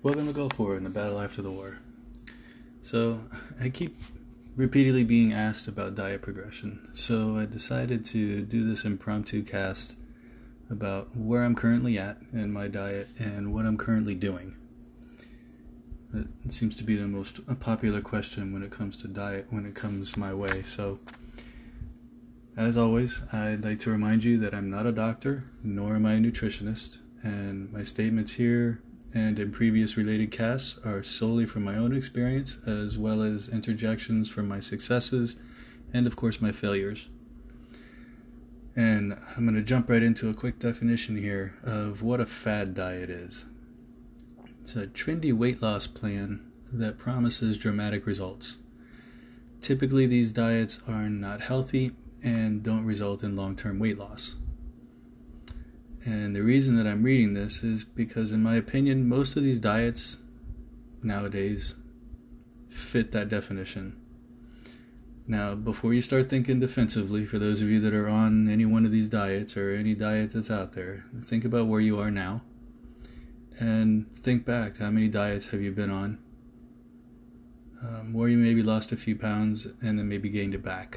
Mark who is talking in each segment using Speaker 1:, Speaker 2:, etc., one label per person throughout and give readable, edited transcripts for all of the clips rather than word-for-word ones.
Speaker 1: Welcome to Gulf War and the Battle After the War. So, I keep repeatedly being asked about diet progression, so I decided to do this impromptu cast about where I'm currently at in my diet and what I'm currently doing. It seems to be the most popular question when it comes to diet, when it comes my way. So, as always, I'd like to remind you that I'm not a doctor, nor am I a nutritionist, and my statements here and in previous related casts are solely from my own experience, as well as interjections from my successes and, of course, my failures. And I'm going to jump right into a quick definition here of what a fad diet is. It's a trendy weight loss plan that promises dramatic results. Typically, these diets are not healthy and don't result in long-term weight loss. And the reason that I'm reading this is because, in my opinion, most of these diets nowadays fit that definition. Now, before you start thinking defensively, for those of you that are on any one of these diets or any diet that's out there, think about where you are now and think back to how many diets have you been on, where you maybe lost a few pounds and then maybe gained it back.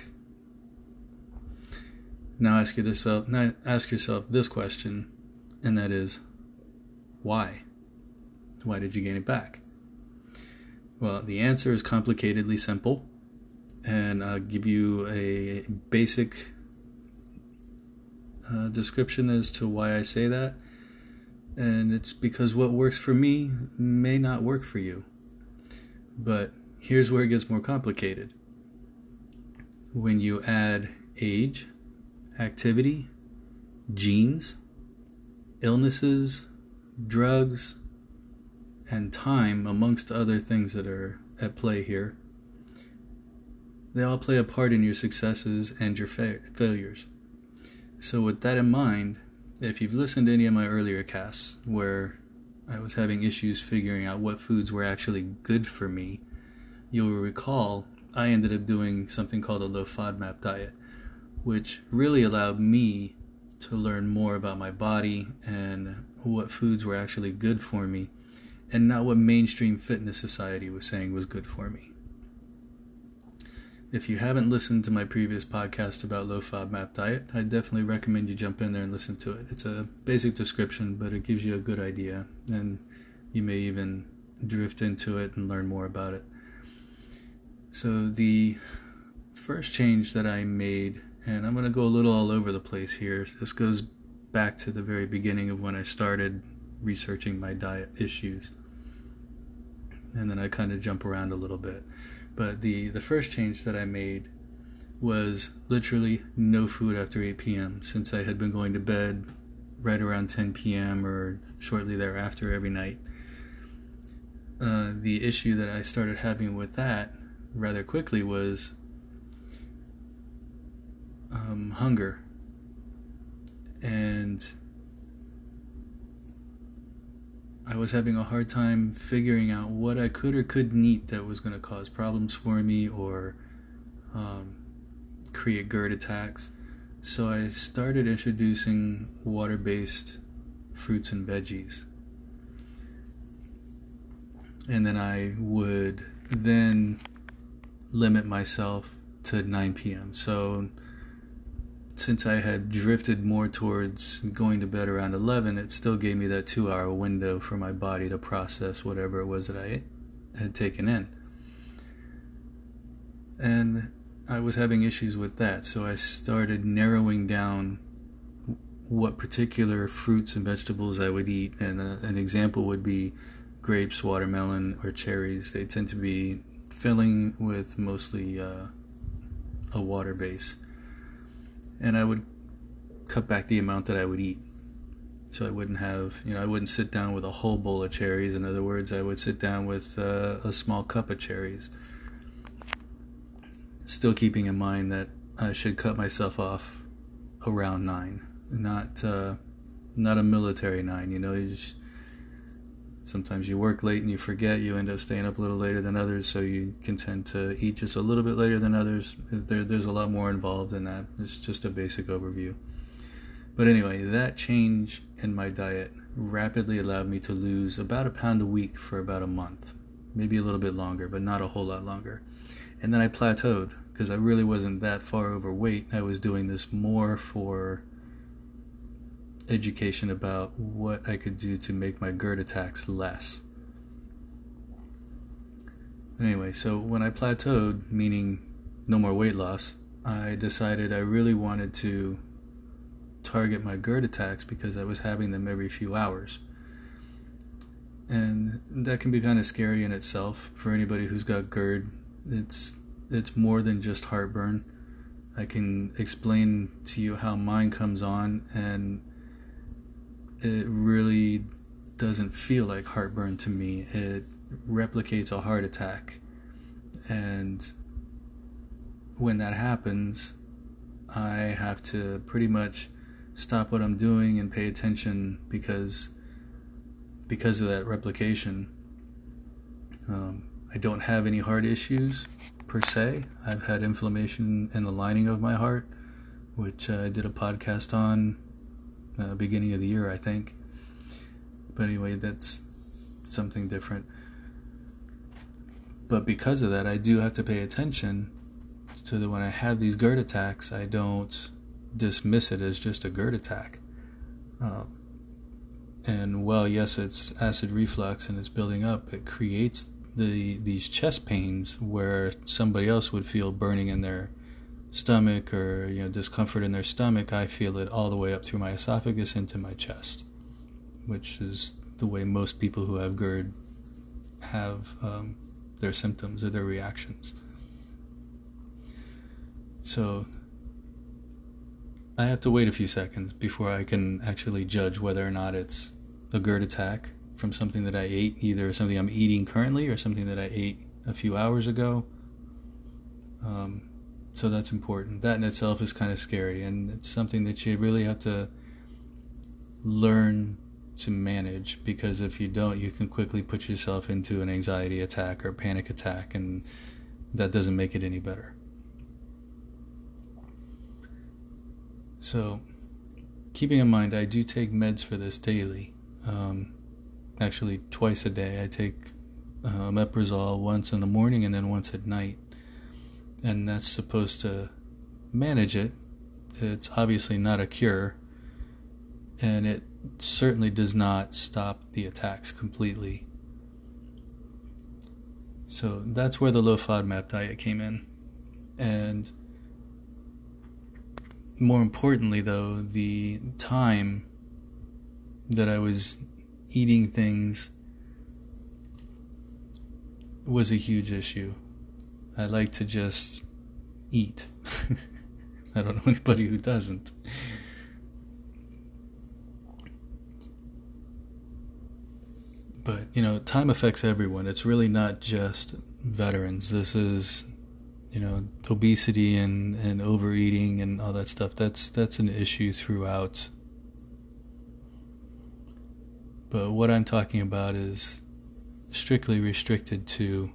Speaker 1: Now ask yourself this question, and that is, why? Why did you gain it back? Well, the answer is complicatedly simple, and I'll give you a basic description as to why I say that, and it's because what works for me may not work for you. But here's where it gets more complicated. When you add age, activity, genes, illnesses, drugs, and time, amongst other things that are at play here, they all play a part in your successes and your failures. So with that in mind, if you've listened to any of my earlier casts where I was having issues figuring out what foods were actually good for me, you'll recall I ended up doing something called a low FODMAP diet, which really allowed me to learn more about my body and what foods were actually good for me, and not what mainstream fitness society was saying was good for me. If you haven't listened to my previous podcast about low FODMAP diet, I definitely recommend you jump in there and listen to it. It's a basic description, but it gives you a good idea, and you may even drift into it and learn more about it. So the first change that I made, and I'm going to go a little all over the place here. This goes back to the very beginning of when I started researching my diet issues. And then I kind of jump around a little bit. But the first change that I made was literally no food after 8 p.m. since I had been going to bed right around 10 p.m. or shortly thereafter every night. The issue that I started having with that rather quickly was hunger, and I was having a hard time figuring out what I could or couldn't eat that was going to cause problems for me or create GERD attacks. So I started introducing water-based fruits and veggies, and then I would then limit myself to 9 p.m. So since I had drifted more towards going to bed around 11, it still gave me that 2-hour window for my body to process whatever it was that I had taken in. And I was having issues with that, so I started narrowing down what particular fruits and vegetables I would eat. And an example would be grapes, watermelon, or cherries. They tend to be filling with mostly a water base. And I would cut back the amount that I would eat. So I wouldn't have, I wouldn't sit down with a whole bowl of cherries. In other words, I would sit down with a small cup of cherries. Still keeping in mind that I should cut myself off around 9. Not a military 9, sometimes you work late and you forget, you end up staying up a little later than others, so you can tend to eat just a little bit later than others. There's a lot more involved in that. It's just a basic overview. But anyway, that change in my diet rapidly allowed me to lose about a pound a week for about a month, maybe a little bit longer, but not a whole lot longer. And then I plateaued because I really wasn't that far overweight. I was doing this more for education about what I could do to make my GERD attacks less. Anyway, so when I plateaued, meaning no more weight loss, I decided I really wanted to target my GERD attacks because I was having them every few hours. And that can be kind of scary in itself for anybody who's got GERD. It's more than just heartburn. I can explain to you how mine comes on, and it really doesn't feel like heartburn to me. It replicates a heart attack, and when that happens, I have to pretty much stop what I'm doing and pay attention because of that replication. I don't have any heart issues per se. I've had inflammation in the lining of my heart, which I did a podcast on beginning of the year, I think. But anyway, that's something different. But because of that, I do have to pay attention so that when I have these GERD attacks, I don't dismiss it as just a GERD attack. And while yes, it's acid reflux and it's building up, it creates these chest pains where somebody else would feel burning in their stomach or discomfort in their stomach. I feel it all the way up through my esophagus into my chest, which is the way most people who have GERD have their symptoms or their reactions. So I have to wait a few seconds before I can actually judge whether or not it's a GERD attack from something that I ate, either something I'm eating currently or something that I ate a few hours ago. So that's important. That in itself is kind of scary, and it's something that you really have to learn to manage, because if you don't, you can quickly put yourself into an anxiety attack or panic attack, and that doesn't make it any better. So, keeping in mind, I do take meds for this daily. Actually, twice a day. I take omeprazole once in the morning and then once at night. And that's supposed to manage it. It's obviously not a cure. And it certainly does not stop the attacks completely. So that's where the low FODMAP diet came in. And more importantly, though, the time that I was eating things was a huge issue. I like to just eat. I don't know anybody who doesn't. But, time affects everyone. It's really not just veterans. This is, obesity and overeating and all that stuff. That's an issue throughout. But what I'm talking about is strictly restricted to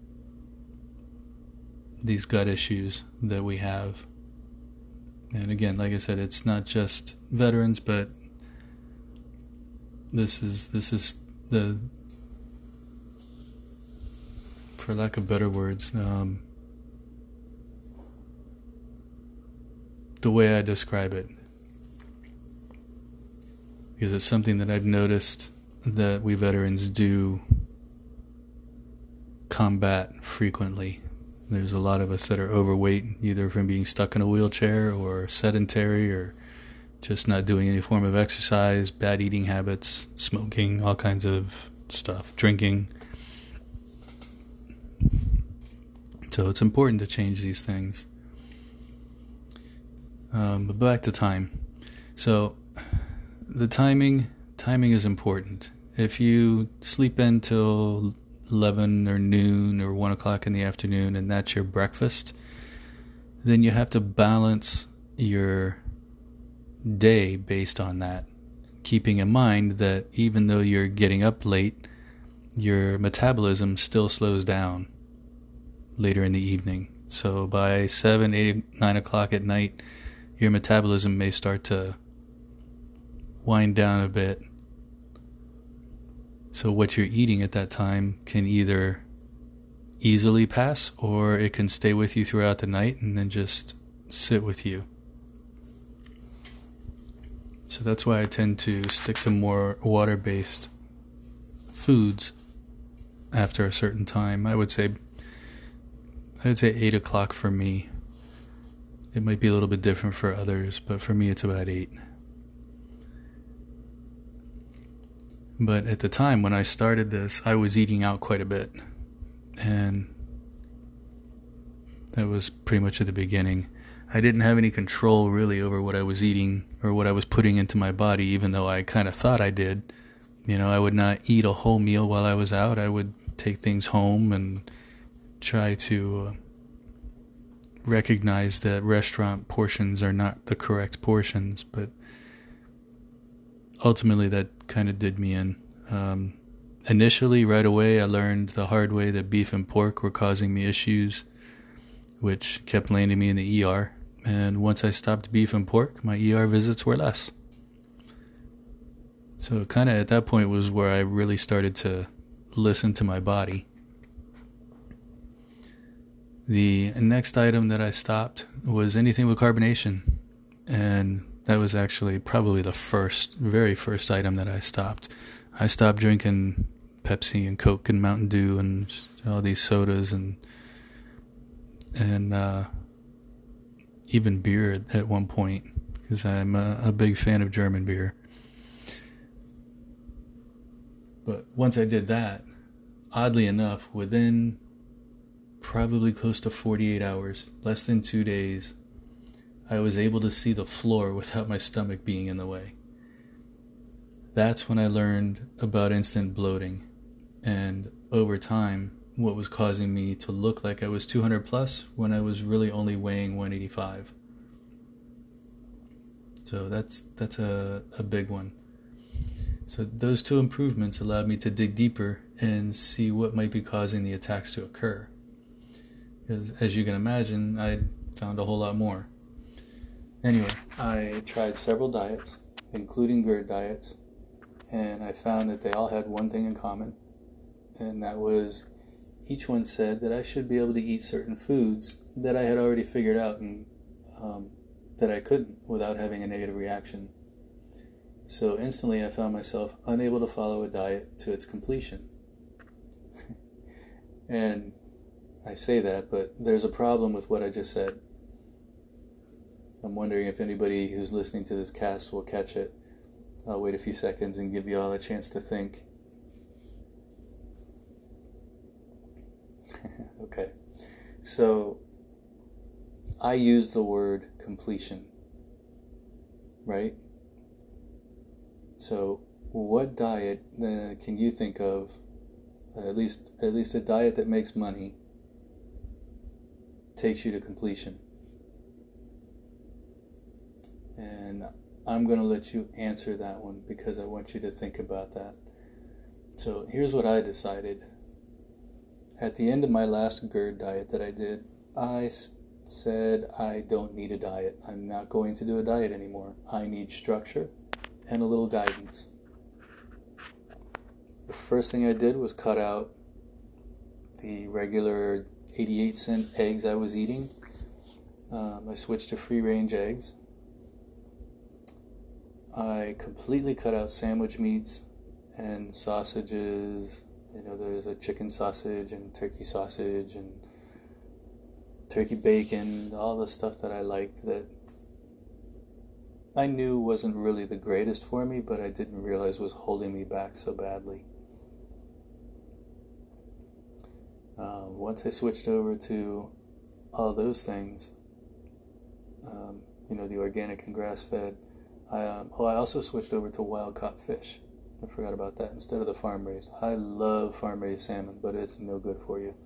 Speaker 1: these gut issues that we have. And again, like I said, it's not just veterans, but this is the, for lack of better words, the way I describe it. Because it's something that I've noticed that we veterans do combat frequently. There's a lot of us that are overweight, either from being stuck in a wheelchair or sedentary or just not doing any form of exercise, bad eating habits, smoking, all kinds of stuff, drinking. So it's important to change these things. But back to time. So the timing is important. If you sleep in till 11 or noon or 1 o'clock in the afternoon and that's your breakfast, then you have to balance your day based on that, keeping in mind that even though you're getting up late, your metabolism still slows down later in the evening. So by 7, 8, 9 o'clock at night, your metabolism may start to wind down a bit, So what you're eating at that time can either easily pass, or it can stay with you throughout the night and then just sit with you. So that's why I tend to stick to more water-based foods after a certain time. I would say 8 o'clock for me. It might be a little bit different for others, but for me it's about 8. But at the time when I started this, I was eating out quite a bit. And that was pretty much at the beginning. I didn't have any control really over what I was eating or what I was putting into my body, even though I kind of thought I did. You know, I would not eat a whole meal while I was out. I would take things home and try to recognize that restaurant portions are not the correct portions, but ultimately that kind of did me in. Initially, right away, I learned the hard way that beef and pork were causing me issues, which kept landing me in the ER. And once I stopped beef and pork, my ER visits were less. So kind of at that point was where I really started to listen to my body. The next item that I stopped was anything with carbonation. And that was actually probably the very first item that I stopped. I stopped drinking Pepsi and Coke and Mountain Dew and all these sodas and even beer at one point, because I'm a big fan of German beer. But once I did that, oddly enough, within probably close to 48 hours, less than 2 days, I was able to see the floor without my stomach being in the way. That's when I learned about instant bloating, and over time, what was causing me to look like I was 200 plus when I was really only weighing 185. So that's a big one. So those two improvements allowed me to dig deeper and see what might be causing the attacks to occur. Because as you can imagine, I found a whole lot more. Anyway, I tried several diets, including GERD diets, and I found that they all had one thing in common, and that was each one said that I should be able to eat certain foods that I had already figured out and that I couldn't without having a negative reaction. So instantly I found myself unable to follow a diet to its completion. And I say that, but there's a problem with what I just said. I'm wondering if anybody who's listening to this cast will catch it. I'll wait a few seconds and give you all a chance to think. Okay, so I use the word completion, right? So what diet can you think of, at least a diet that makes money, takes you to completion? And I'm going to let you answer that one because I want you to think about that. So here's what I decided. At the end of my last GERD diet that I did, I said I don't need a diet. I'm not going to do a diet anymore. I need structure and a little guidance. The first thing I did was cut out the regular 88-cent eggs I was eating. I switched to free-range eggs. I completely cut out sandwich meats and sausages. You know, there's a chicken sausage and turkey sausage and turkey bacon, all the stuff that I liked that I knew wasn't really the greatest for me, but I didn't realize was holding me back so badly. Once I switched over to all those things, the organic and grass-fed, I also switched over to wild-caught fish. I forgot about that instead of the farm-raised. I love farm-raised salmon, but it's no good for you.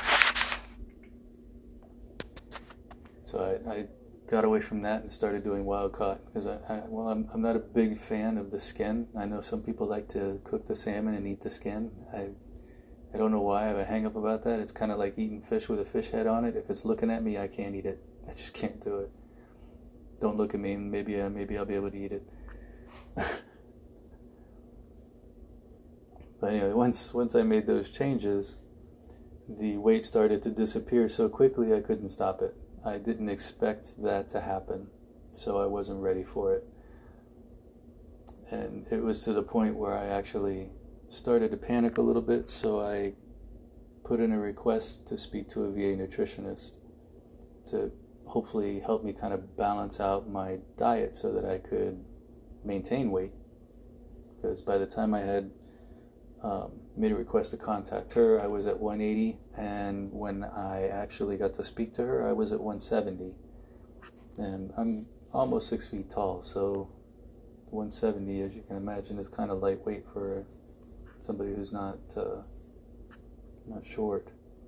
Speaker 1: So I got away from that and started doing wild-caught because I'm not a big fan of the skin. I know some people like to cook the salmon and eat the skin. I don't know why I have a hang-up about that. It's kind of like eating fish with a fish head on it. If it's looking at me, I can't eat it. I just can't do it. Don't look at me, and maybe I'll be able to eat it. But anyway, once I made those changes, the weight started to disappear so quickly I couldn't stop it. I didn't expect that to happen, so I wasn't ready for it. And it was to the point where I actually started to panic a little bit, so I put in a request to speak to a VA nutritionist to hopefully help me kind of balance out my diet so that I could maintain weight. Because by the time I had made a request to contact her, I was at 180, and when I actually got to speak to her, I was at 170. And I'm almost 6 feet tall, so 170, as you can imagine, is kind of lightweight for somebody who's not short.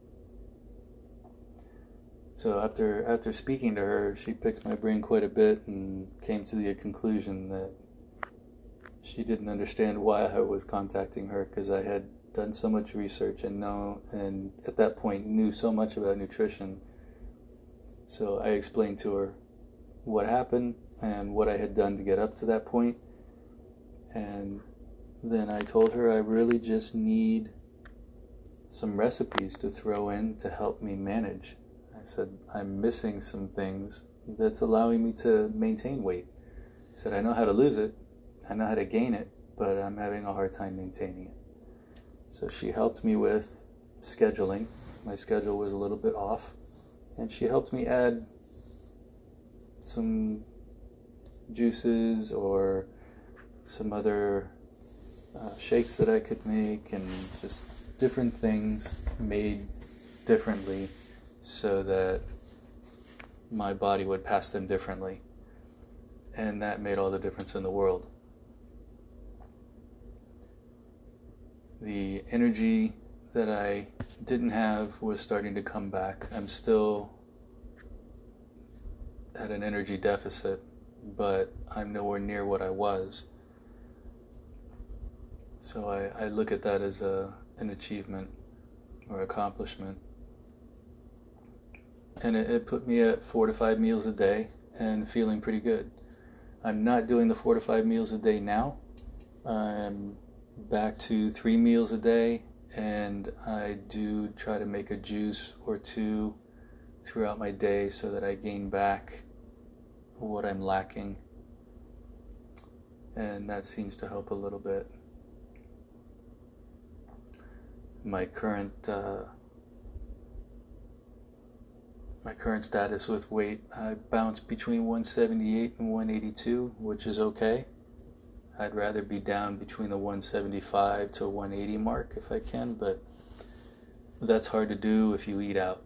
Speaker 1: So after speaking to her, she picked my brain quite a bit and came to the conclusion that she didn't understand why I was contacting her, because I had done so much research and at that point knew so much about nutrition. So I explained to her what happened and what I had done to get up to that point. And then I told her I really just need some recipes to throw in to help me manage. I said, I'm missing some things that's allowing me to maintain weight. I said, I know how to lose it, I know how to gain it, but I'm having a hard time maintaining it. So she helped me with scheduling. My schedule was a little bit off, and she helped me add some juices or some other shakes that I could make, and just different things made differently so that my body would pass them differently. And that made all the difference in the world. The energy that I didn't have was starting to come back. I'm still at an energy deficit, but I'm nowhere near what I was. So I look at that as an achievement or accomplishment. And it put me at 4 to 5 meals a day and feeling pretty good. I'm not doing the 4 to 5 meals a day now. I'm back to 3 meals a day, and I do try to make a juice or two throughout my day so that I gain back what I'm lacking. And that seems to help a little bit. My current status with weight, I bounce between 178 and 182, which is okay. I'd rather be down between the 175 to 180 mark if I can, but that's hard to do if you eat out.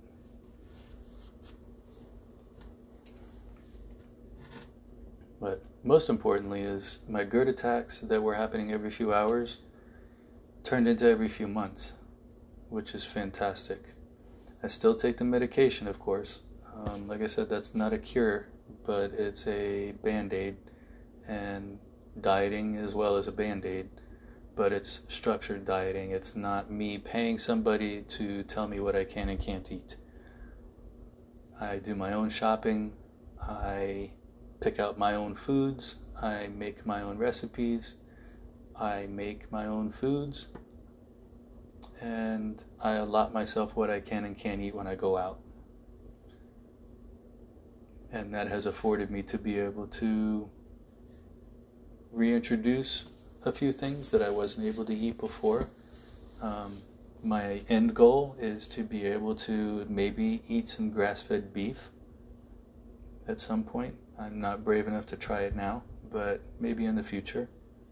Speaker 1: But most importantly is my GERD attacks that were happening every few hours turned into every few months, which is fantastic. I still take the medication, of course. Like I said, that's not a cure, but it's a Band-Aid, and dieting as well as a Band-Aid, but it's structured dieting. It's not me paying somebody to tell me what I can and can't eat. I do my own shopping, I pick out my own foods, I make my own recipes, I make my own foods, and I allot myself what I can and can't eat when I go out. And that has afforded me to be able to reintroduce a few things that I wasn't able to eat before. My end goal is to be able to maybe eat some grass-fed beef at some point. I'm not brave enough to try it now, but maybe in the future.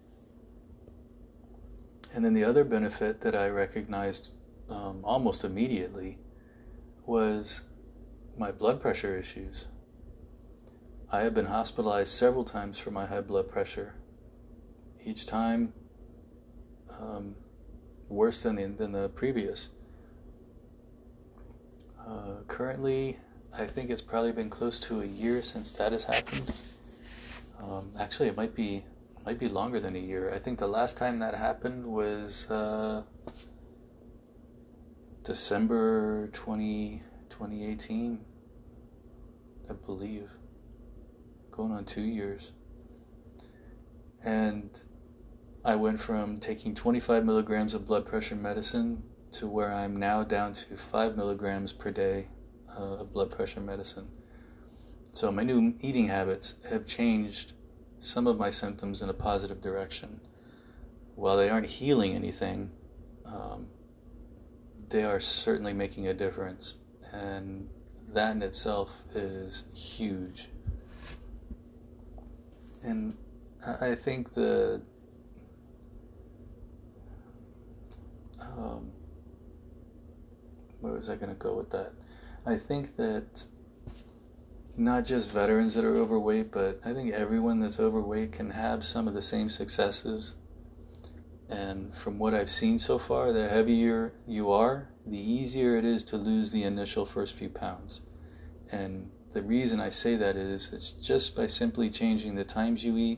Speaker 1: And then the other benefit that I recognized almost immediately was my blood pressure issues. I have been hospitalized several times for my high blood pressure. Each time worse than the previous. Currently, I think it's probably been close to a year since that has happened. Actually, it might be longer than a year. I think the last time that happened was December 2018, I believe. Going on 2 years. And I went from taking 25 milligrams of blood pressure medicine to where I'm now down to 5 milligrams per day of blood pressure medicine. So my new eating habits have changed some of my symptoms in a positive direction. While they aren't healing anything, they are certainly making a difference, and that in itself is huge. And I think where was I going to go with that? I think that not just veterans that are overweight, but I think everyone that's overweight can have some of the same successes. And from what I've seen so far, the heavier you are, the easier it is to lose the initial first few pounds. And the reason I say that is it's just by simply changing the times you eat,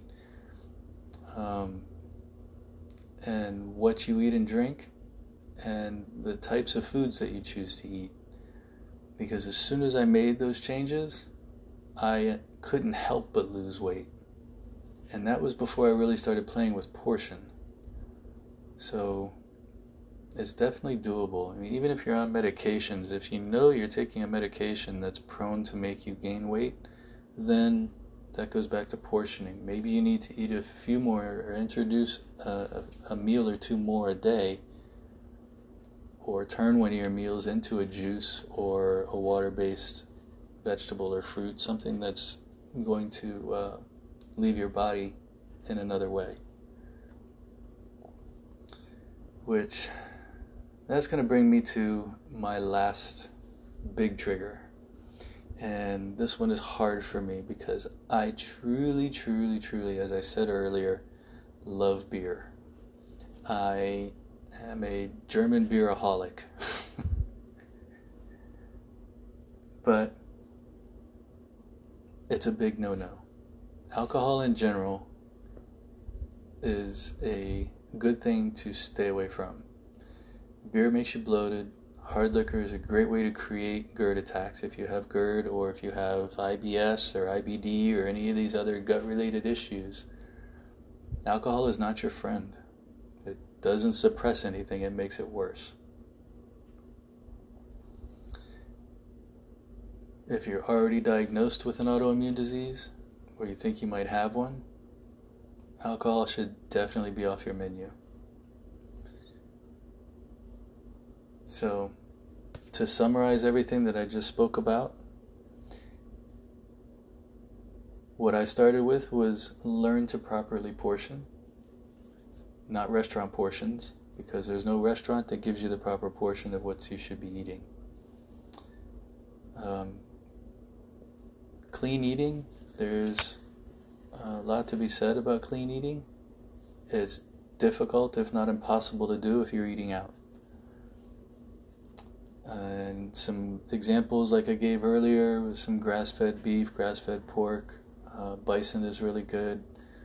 Speaker 1: and what you eat and drink, and the types of foods that you choose to eat. Because as soon as I made those changes, I couldn't help but lose weight. And that was before I really started playing with portion. So it's definitely doable. I mean, even if you're on medications, if you know you're taking a medication that's prone to make you gain weight, then that goes back to portioning. Maybe you need to eat a few more or introduce a meal or two more a day, or turn one of your meals into a juice or a water-based vegetable or fruit, something that's going to leave your body in another way. Which, that's going to bring me to my last big trigger. And this one is hard for me because I truly, as I said earlier, love beer. I am a German beeraholic. But it's a big no-no. Alcohol in general is a good thing to stay away from. Beer makes you bloated. Hard liquor is a great way to create GERD attacks if you have GERD, or if you have IBS or IBD or any of these other gut-related issues. Alcohol is not your friend. It doesn't suppress anything, it makes it worse. If you're already diagnosed with an autoimmune disease, or you think you might have one, alcohol should definitely be off your menu. So, to summarize everything that I just spoke about, what I started with was learn to properly portion, not restaurant portions, because there's no restaurant that gives you the proper portion of what you should be eating. Clean eating, there's a lot to be said about clean eating. It's difficult, if not impossible, to do if you're eating out. And some examples like I gave earlier was some grass-fed beef, grass-fed pork. Bison is really good.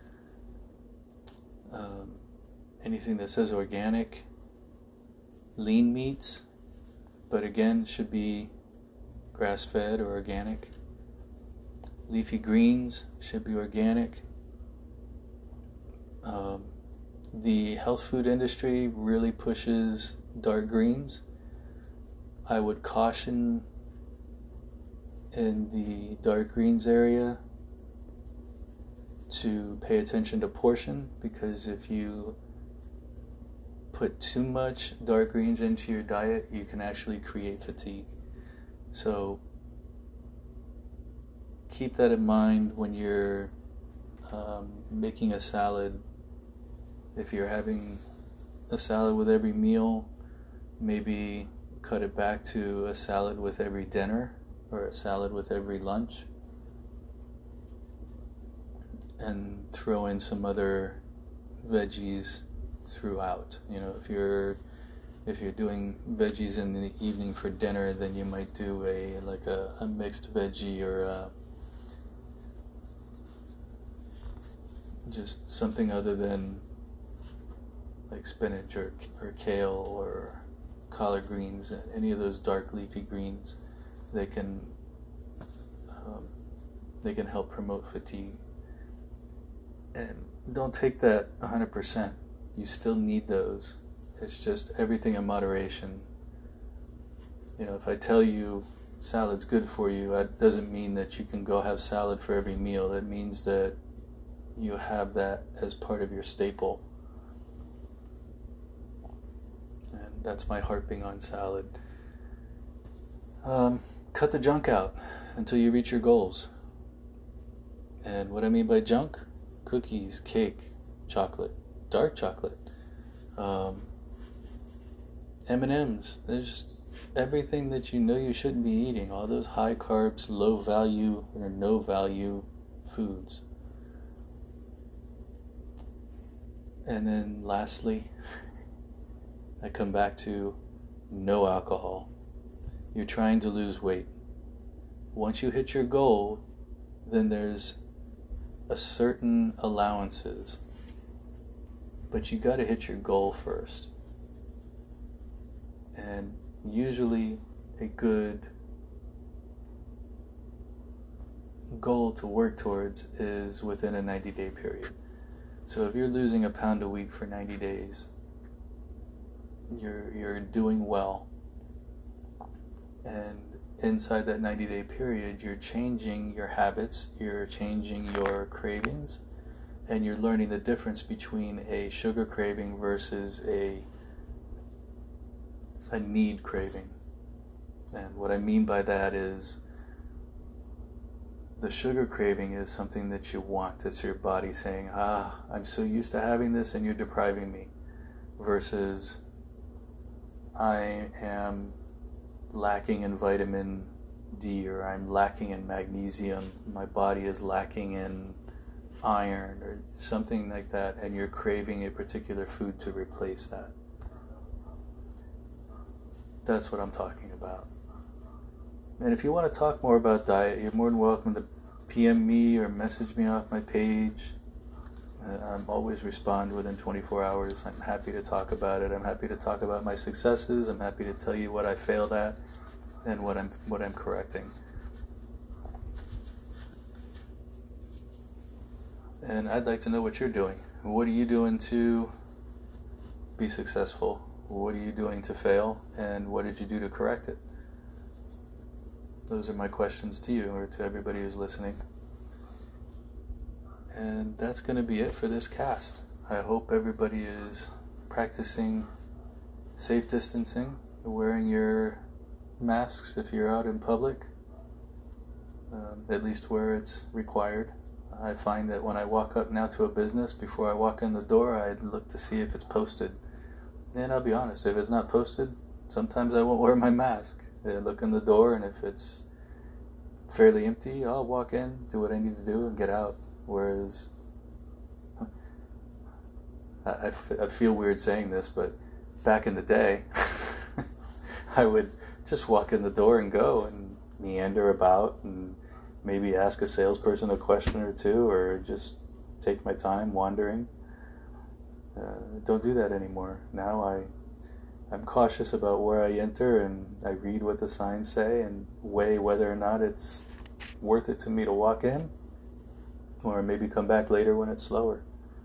Speaker 1: Anything that says organic. Lean meats, but again, should be grass-fed or organic. Leafy greens should be organic. The health food industry really pushes dark greens. I would caution in the dark greens area to pay attention to portion, because if you put too much dark greens into your diet, you can actually create fatigue. So keep that in mind when you're making a salad. If you're having a salad with every meal, maybe cut it back to a salad with every dinner, or a salad with every lunch, and throw in some other veggies throughout. You know, if you're doing veggies in the evening for dinner, then you might do a mixed veggie, or just something other than like spinach or kale or collard greens, any of those dark leafy greens. They can help promote fatigue. And don't take that 100%. You still need those. It's just everything in moderation. If I tell you salad's good for you, that doesn't mean that you can go have salad for every meal. It means that you have that as part of your staple. And that's my harping on salad. Cut the junk out until you reach your goals. And what I mean by junk: cookies, cake, chocolate, dark chocolate, M&Ms. There's just everything that you know you shouldn't be eating. All those high carbs, low value or no value foods. And then lastly, I come back to no alcohol. You're trying to lose weight. Once you hit your goal, then there's a certain allowances. But you got to hit your goal first. And usually a good goal to work towards is within a 90-day period. So if you're losing a pound a week for 90 days, you're doing well. And inside that 90-day period, you're changing your habits, you're changing your cravings, and you're learning the difference between a sugar craving versus a need craving. And what I mean by that is the sugar craving is something that you want. It's your body saying, I'm so used to having this and you're depriving me. Versus I am lacking in vitamin D, or I'm lacking in magnesium, my body is lacking in iron or something like that, and you're craving a particular food to replace that. That's what I'm talking about. And if you want to talk more about diet, you're more than welcome to PM me or message me off my page. I'm always respond within 24 hours. I'm happy to talk about it. I'm happy to talk about my successes. I'm happy to tell you what I failed at and what I'm correcting. And I'd like to know what you're doing. What are you doing to be successful? What are you doing to fail? And what did you do to correct it? Those are my questions to you, or to everybody who's listening. And that's going to be it for this cast. I hope everybody is practicing safe distancing, wearing your masks if you're out in public, at least where it's required. I find that when I walk up now to a business, before I walk in the door, I look to see if it's posted. And I'll be honest, if it's not posted, sometimes I won't wear my mask. I look in the door, and if it's fairly empty, I'll walk in, do what I need to do, and get out. Whereas, I feel weird saying this, but back in the day, I would just walk in the door and go and meander about and maybe ask a salesperson a question or two, or just take my time wandering. Don't do that anymore. Now I'm cautious about where I enter, and I read what the signs say and weigh whether or not it's worth it to me to walk in, or maybe come back later when it's slower.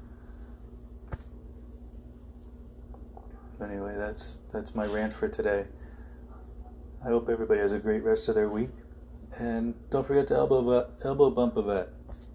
Speaker 1: Anyway, that's my rant for today. I hope everybody has a great rest of their week, and don't forget to elbow bump a vet.